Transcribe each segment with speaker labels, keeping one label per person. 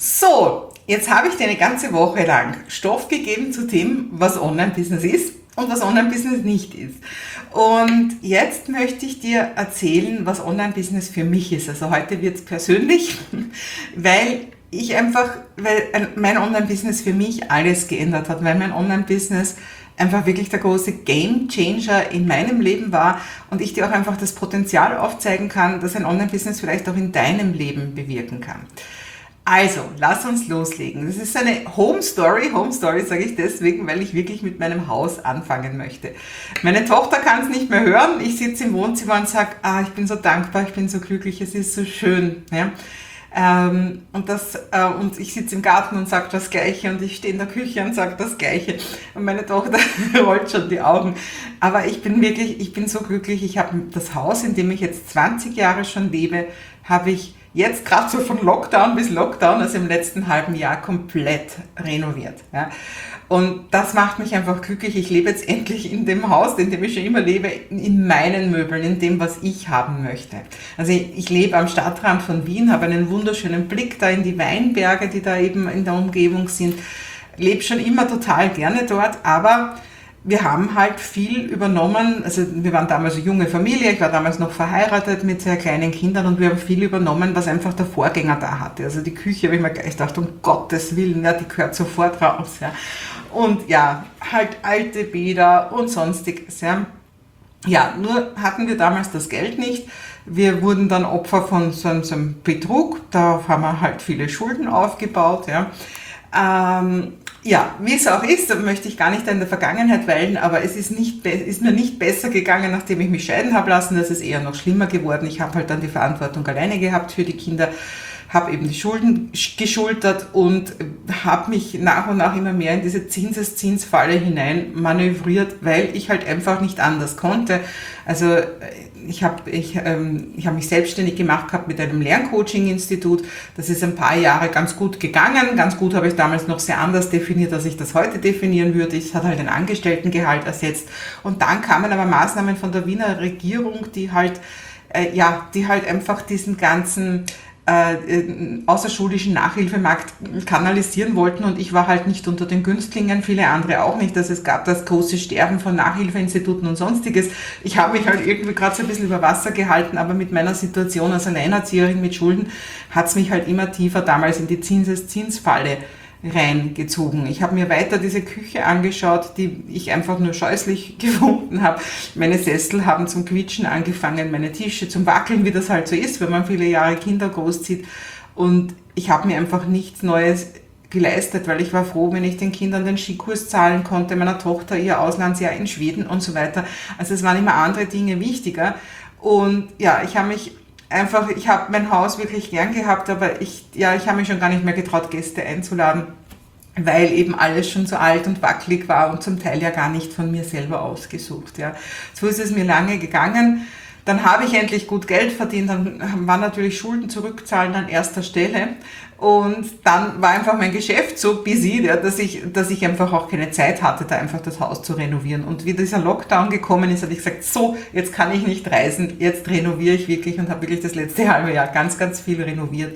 Speaker 1: So, jetzt habe ich dir eine ganze Woche lang Stoff gegeben zu dem, was Online-Business ist und was Online-Business nicht ist. Und jetzt möchte ich dir erzählen, was Online-Business für mich ist. Also heute wird es persönlich, weil mein Online-Business für mich alles geändert hat, weil mein Online-Business einfach wirklich der große Game-Changer in meinem Leben war und ich dir auch einfach das Potenzial aufzeigen kann, dass ein Online-Business vielleicht auch in deinem Leben bewirken kann. Also, lass uns loslegen. Das ist eine Home Story sage ich deswegen, weil ich wirklich mit meinem Haus anfangen möchte. Meine Tochter kann es nicht mehr hören. Ich sitze im Wohnzimmer und sage, ich bin so dankbar, ich bin so glücklich, es ist so schön. Ja? Und ich sitze im Garten und sage das Gleiche und ich stehe in der Küche und sage das Gleiche und meine Tochter rollt schon die Augen. Aber ich bin so glücklich. Ich habe das Haus, in dem ich jetzt 20 Jahre schon lebe, habe ich jetzt gerade so von Lockdown bis Lockdown, also im letzten halben Jahr, komplett renoviert. Ja. Und das macht mich einfach glücklich. Ich lebe jetzt endlich in dem Haus, in dem ich schon immer lebe, in meinen Möbeln, in dem, was ich haben möchte. Also ich lebe am Stadtrand von Wien, habe einen wunderschönen Blick da in die Weinberge, die da eben in der Umgebung sind. Lebe schon immer total gerne dort, aber wir haben halt viel übernommen, also wir waren damals eine junge Familie, ich war damals noch verheiratet mit sehr kleinen Kindern und wir haben viel übernommen, was einfach der Vorgänger da hatte. Also die Küche, habe ich mir gleich gedacht, um Gottes Willen, ja, die gehört sofort raus. Ja. Und ja, halt alte Bäder und sonstiges. Ja. Ja, nur hatten wir damals das Geld nicht. Wir wurden dann Opfer von so einem Betrug, da haben wir halt viele Schulden aufgebaut. Ja. Ja, wie es auch ist, da möchte ich gar nicht in der Vergangenheit weilen, aber es ist mir nicht besser gegangen, nachdem ich mich scheiden habe lassen. Das ist eher noch schlimmer geworden. Ich habe halt dann die Verantwortung alleine gehabt für die Kinder, habe eben die Schulden geschultert und habe mich nach und nach immer mehr in diese Zinseszinsfalle hinein manövriert, weil ich halt einfach nicht anders konnte. Also ich habe mich selbstständig gemacht gehabt mit einem Lerncoaching-Institut. Das ist ein paar Jahre ganz gut gegangen. Ganz gut habe ich damals noch sehr anders definiert, als ich das heute definieren würde. Es hat halt ein Angestelltengehalt ersetzt. Und dann kamen aber Maßnahmen von der Wiener Regierung, die halt einfach diesen ganzen außerschulischen Nachhilfemarkt kanalisieren wollten und ich war halt nicht unter den Günstlingen, viele andere auch nicht. Also es gab das große Sterben von Nachhilfeinstituten und sonstiges. Ich habe mich halt irgendwie gerade so ein bisschen über Wasser gehalten, aber mit meiner Situation als Alleinerzieherin mit Schulden hat es mich halt immer tiefer damals in die Zinseszinsfalle reingezogen. Ich habe mir weiter diese Küche angeschaut, die ich einfach nur scheußlich gefunden habe. Meine Sessel haben zum Quietschen angefangen, meine Tische zum Wackeln, wie das halt so ist, wenn man viele Jahre Kinder großzieht. Und ich habe mir einfach nichts Neues geleistet, weil ich war froh, wenn ich den Kindern den Skikurs zahlen konnte, meiner Tochter ihr Auslandsjahr in Schweden und so weiter. Also es waren immer andere Dinge wichtiger. Und ja, ich habe mein Haus wirklich gern gehabt, aber ich habe mich schon gar nicht mehr getraut, Gäste einzuladen, weil eben alles schon so alt und wackelig war und zum Teil ja gar nicht von mir selber ausgesucht. Ja. So ist es mir lange gegangen. Dann habe ich endlich gut Geld verdient, dann waren natürlich Schulden zurückzahlen an erster Stelle und dann war einfach mein Geschäft so busy, ja, dass ich einfach auch keine Zeit hatte, da einfach das Haus zu renovieren. Und wie dieser Lockdown gekommen ist, habe ich gesagt, so, jetzt kann ich nicht reisen, jetzt renoviere ich wirklich und habe wirklich das letzte halbe Jahr ganz, ganz viel renoviert.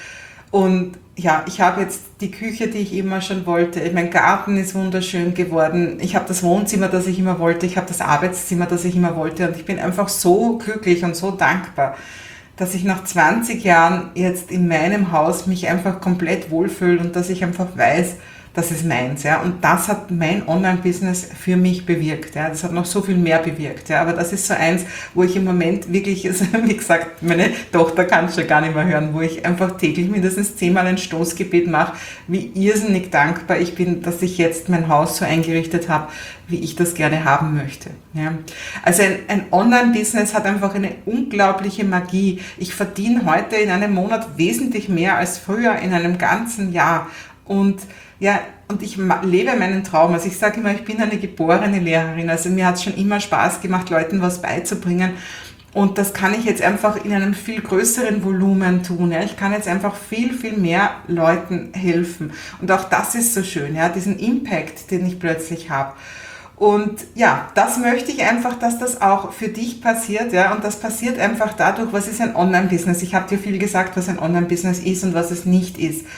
Speaker 1: Und ja, ich habe jetzt die Küche, die ich immer schon wollte. Mein Garten ist wunderschön geworden. Ich habe das Wohnzimmer, das ich immer wollte. Ich habe das Arbeitszimmer, das ich immer wollte. Und ich bin einfach so glücklich und so dankbar, dass ich nach 20 Jahren jetzt in meinem Haus mich einfach komplett wohlfühle und dass ich einfach weiß, das ist meins, ja. Und das hat mein Online-Business für mich bewirkt, ja. Das hat noch so viel mehr bewirkt, ja. Aber das ist so eins, wo ich im Moment wirklich, wie gesagt, meine Tochter kann es schon gar nicht mehr hören, wo ich einfach täglich mindestens 10-mal ein Stoßgebet mache, wie irrsinnig dankbar ich bin, dass ich jetzt mein Haus so eingerichtet habe, wie ich das gerne haben möchte, ja. Also ein Online-Business hat einfach eine unglaubliche Magie. Ich verdiene heute in einem Monat wesentlich mehr als früher in einem ganzen Jahr. Und ich lebe meinen Traum. Also ich sage immer, ich bin eine geborene Lehrerin. Also mir hat es schon immer Spaß gemacht, Leuten was beizubringen. Und das kann ich jetzt einfach in einem viel größeren Volumen tun. Ja. Ich kann jetzt einfach viel, viel mehr Leuten helfen. Und auch das ist so schön, ja, diesen Impact, den ich plötzlich habe. Und ja, das möchte ich einfach, dass das auch für dich passiert, ja, und das passiert einfach dadurch, was ist ein Online-Business? Ich habe dir viel gesagt, was ein Online-Business ist und was es nicht ist.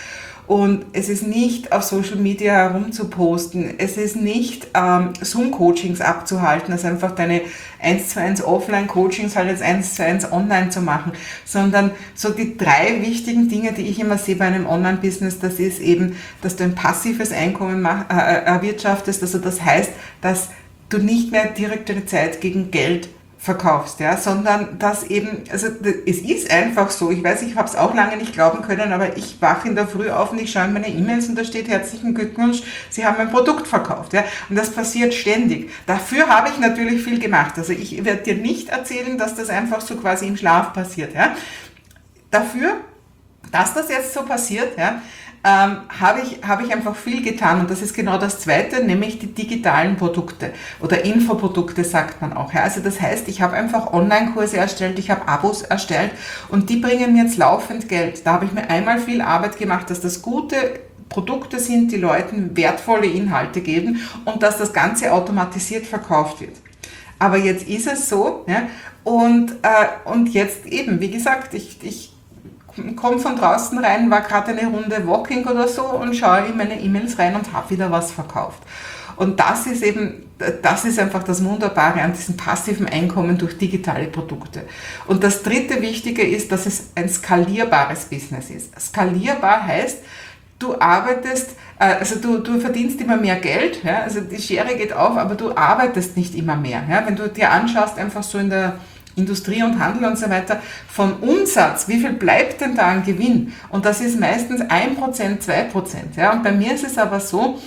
Speaker 1: Und es ist nicht auf Social Media herumzuposten, es ist nicht Zoom-Coachings abzuhalten, also einfach deine 1:1 Offline-Coachings halt jetzt 1:1 online zu machen, sondern so die 3 wichtigen Dinge, die ich immer sehe bei einem Online-Business, das ist eben, dass du ein passives Einkommen erwirtschaftest, also das heißt, dass du nicht mehr direkt deine Zeit gegen Geld verkaufst, ja, sondern dass eben, also es ist einfach so, ich weiß, ich habe es auch lange nicht glauben können, aber ich wache in der Früh auf und ich schaue in meine E-Mails und da steht herzlichen Glückwunsch, Sie haben ein Produkt verkauft, ja, und das passiert ständig. Dafür habe ich natürlich viel gemacht, also ich werde dir nicht erzählen, dass das einfach so quasi im Schlaf passiert, ja. Dafür, dass das jetzt so passiert, ja, habe ich einfach viel getan und das ist genau das Zweite, nämlich die digitalen Produkte oder Infoprodukte sagt man auch. Ja. Also das heißt, ich habe einfach Online-Kurse erstellt, ich habe Abos erstellt und die bringen mir jetzt laufend Geld. Da habe ich mir einmal viel Arbeit gemacht, dass das gute Produkte sind, die Leuten wertvolle Inhalte geben und dass das Ganze automatisiert verkauft wird. Aber jetzt ist es so, ja, und jetzt eben, wie gesagt, ich komme von draußen rein, war gerade eine Runde Walking oder so und schaue in meine E-Mails rein und habe wieder was verkauft. Und das ist einfach das Wunderbare an diesem passiven Einkommen durch digitale Produkte. Und das dritte Wichtige ist, dass es ein skalierbares Business ist. Skalierbar heißt, du arbeitest, also du verdienst immer mehr Geld, ja, also die Schere geht auf, aber du arbeitest nicht immer mehr. Ja. Wenn du dir anschaust, einfach so in der Industrie und Handel und so weiter, von Umsatz, wie viel bleibt denn da an Gewinn? Und das ist meistens 1%, 2%. Ja? Und bei mir ist es aber so,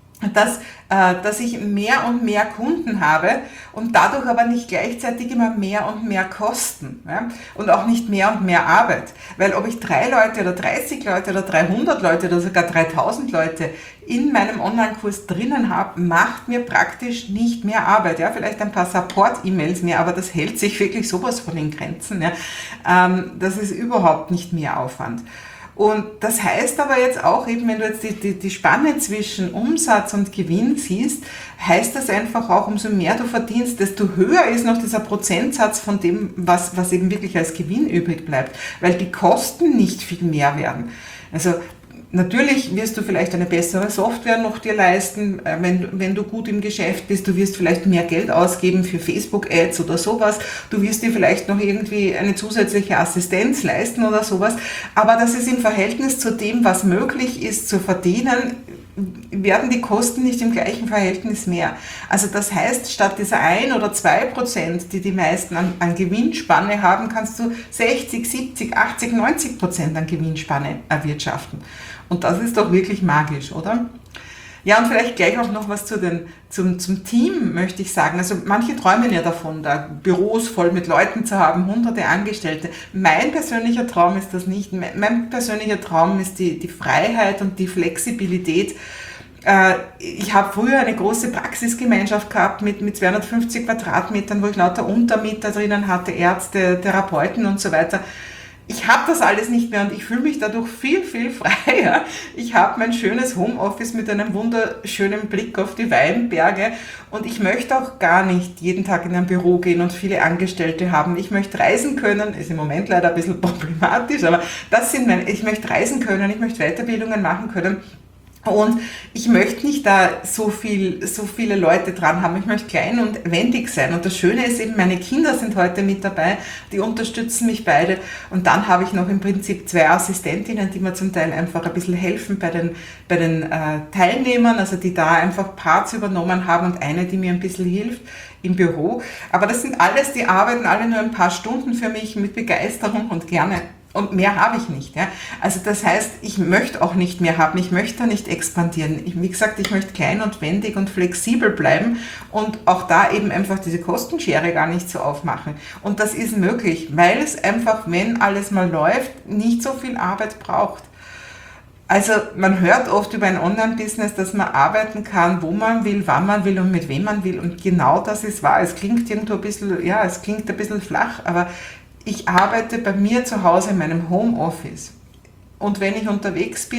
Speaker 1: dass ich mehr und mehr Kunden habe und dadurch aber nicht gleichzeitig immer mehr und mehr Kosten, ja? Und auch nicht mehr und mehr Arbeit. Weil ob ich 3 Leute oder 30 Leute oder 300 Leute oder sogar 3000 Leute in meinem Online-Kurs drinnen habe, macht mir praktisch nicht mehr Arbeit. Ja? Vielleicht ein paar Support-E-Mails mehr, aber das hält sich wirklich sowas von den Grenzen. Ja? Das ist überhaupt nicht mehr Aufwand. Und das heißt aber jetzt auch, eben wenn du jetzt die Spanne zwischen Umsatz und Gewinn siehst, heißt das einfach auch, umso mehr du verdienst, desto höher ist noch dieser Prozentsatz von dem, was eben wirklich als Gewinn übrig bleibt, weil die Kosten nicht viel mehr werden. Also natürlich wirst du vielleicht eine bessere Software noch dir leisten, wenn du gut im Geschäft bist. Du wirst vielleicht mehr Geld ausgeben für Facebook-Ads oder sowas. Du wirst dir vielleicht noch irgendwie eine zusätzliche Assistenz leisten oder sowas. Aber das ist im Verhältnis zu dem, was möglich ist zu verdienen, werden die Kosten nicht im gleichen Verhältnis mehr. Also das heißt, statt dieser 1 oder 2%, die die meisten an Gewinnspanne haben, kannst du 60, 70, 80, 90% an Gewinnspanne erwirtschaften. Und das ist doch wirklich magisch, oder? Ja, und vielleicht gleich auch noch was zum Team, möchte ich sagen. Also manche träumen ja davon, da Büros voll mit Leuten zu haben, hunderte Angestellte. Mein persönlicher Traum ist das nicht. Mein persönlicher Traum ist die Freiheit und die Flexibilität. Ich habe früher eine große Praxisgemeinschaft gehabt mit 250 Quadratmetern, wo ich lauter Untermieter drinnen hatte, Ärzte, Therapeuten und so weiter. Ich habe das alles nicht mehr und ich fühle mich dadurch viel, viel freier. Ich habe mein schönes Homeoffice mit einem wunderschönen Blick auf die Weinberge und ich möchte auch gar nicht jeden Tag in ein Büro gehen und viele Angestellte haben. Ich möchte reisen können, ist im Moment leider ein bisschen problematisch, aber ich möchte reisen können, ich möchte Weiterbildungen machen können. Und ich möchte nicht da so viele Leute dran haben. Ich möchte klein und wendig sein. Und das Schöne ist eben, meine Kinder sind heute mit dabei. Die unterstützen mich beide. Und dann habe ich noch im Prinzip 2 Assistentinnen, die mir zum Teil einfach ein bisschen helfen bei den Teilnehmern, also die da einfach Parts übernommen haben und eine, die mir ein bisschen hilft im Büro. Aber das sind alles, die arbeiten alle nur ein paar Stunden für mich mit Begeisterung und gerne. Und mehr habe ich nicht. Ja? Also das heißt, ich möchte auch nicht mehr haben, ich möchte da nicht expandieren. Wie gesagt, ich möchte klein und wendig und flexibel bleiben und auch da eben einfach diese Kostenschere gar nicht so aufmachen. Und das ist möglich, weil es einfach, wenn alles mal läuft, nicht so viel Arbeit braucht. Also man hört oft über ein Online-Business, dass man arbeiten kann, wo man will, wann man will und mit wem man will. Und genau das ist wahr. Es klingt irgendwo ein bisschen, ja, es klingt ein bisschen flach, aber ich arbeite bei mir zu Hause in meinem Homeoffice und wenn ich unterwegs bin,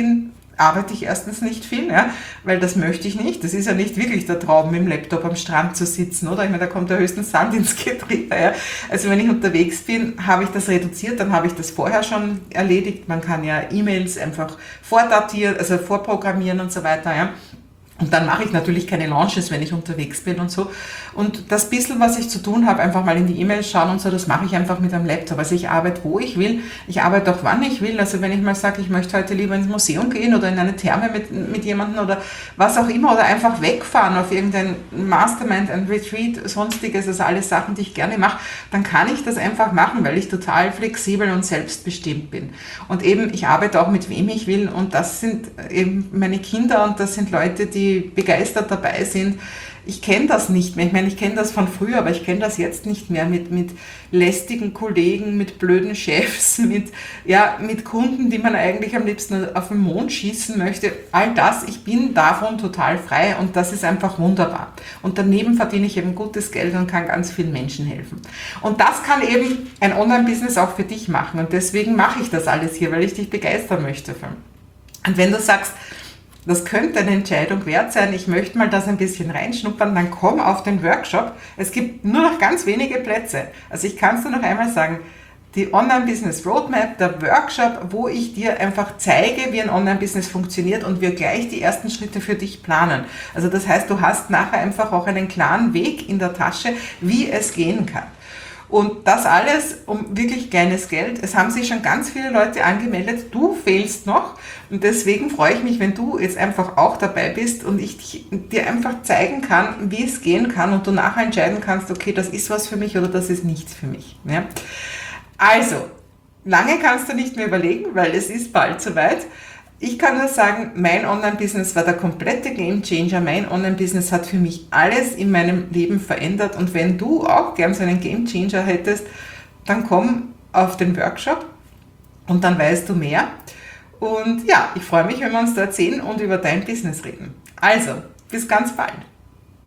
Speaker 1: arbeite ich erstens nicht viel, ja, weil das möchte ich nicht. Das ist ja nicht wirklich der Traum, mit dem Laptop am Strand zu sitzen, oder? Ich meine, da kommt ja höchstens Sand ins Getriebe. Ja. Also wenn ich unterwegs bin, habe ich das reduziert, dann habe ich das vorher schon erledigt. Man kann ja E-Mails einfach vordatieren, also vorprogrammieren und so weiter, ja. Und dann mache ich natürlich keine Launches, wenn ich unterwegs bin und so. Und das bisschen, was ich zu tun habe, einfach mal in die E-Mails schauen und so, das mache ich einfach mit einem Laptop. Also ich arbeite, wo ich will. Ich arbeite auch, wann ich will. Also wenn ich mal sage, ich möchte heute lieber ins Museum gehen oder in eine Therme mit jemandem oder was auch immer oder einfach wegfahren auf irgendein Mastermind, ein Retreat, sonstiges, also alles Sachen, die ich gerne mache, dann kann ich das einfach machen, weil ich total flexibel und selbstbestimmt bin. Und eben, ich arbeite auch mit wem ich will und das sind eben meine Kinder und das sind Leute, die begeistert dabei sind. Ich kenne das nicht mehr. Ich meine, ich kenne das von früher, aber ich kenne das jetzt nicht mehr mit lästigen Kollegen, mit blöden Chefs, mit Kunden, die man eigentlich am liebsten auf den Mond schießen möchte. All das, ich bin davon total frei und das ist einfach wunderbar. Und daneben verdiene ich eben gutes Geld und kann ganz vielen Menschen helfen. Und das kann eben ein Online-Business auch für dich machen und deswegen mache ich das alles hier, weil ich dich begeistern möchte. Und wenn du sagst, das könnte eine Entscheidung wert sein, ich möchte mal das ein bisschen reinschnuppern, dann komm auf den Workshop. Es gibt nur noch ganz wenige Plätze. Also ich kann es dir noch einmal sagen, die Online-Business Roadmap, der Workshop, wo ich dir einfach zeige, wie ein Online-Business funktioniert und wir gleich die ersten Schritte für dich planen. Also das heißt, du hast nachher einfach auch einen klaren Weg in der Tasche, wie es gehen kann. Und das alles um wirklich kleines Geld. Es haben sich schon ganz viele Leute angemeldet. Du fehlst noch. Und deswegen freue ich mich, wenn du jetzt einfach auch dabei bist und ich dir einfach zeigen kann, wie es gehen kann und du nachher entscheiden kannst, okay, das ist was für mich oder das ist nichts für mich. Ja? Also, lange kannst du nicht mehr überlegen, weil es ist bald soweit. Ich kann nur sagen, mein Online-Business war der komplette Gamechanger. Mein Online-Business hat für mich alles in meinem Leben verändert. Und wenn du auch gern so einen Gamechanger hättest, dann komm auf den Workshop und dann weißt du mehr. Und ja, ich freue mich, wenn wir uns dort sehen und über dein Business reden. Also, bis ganz bald.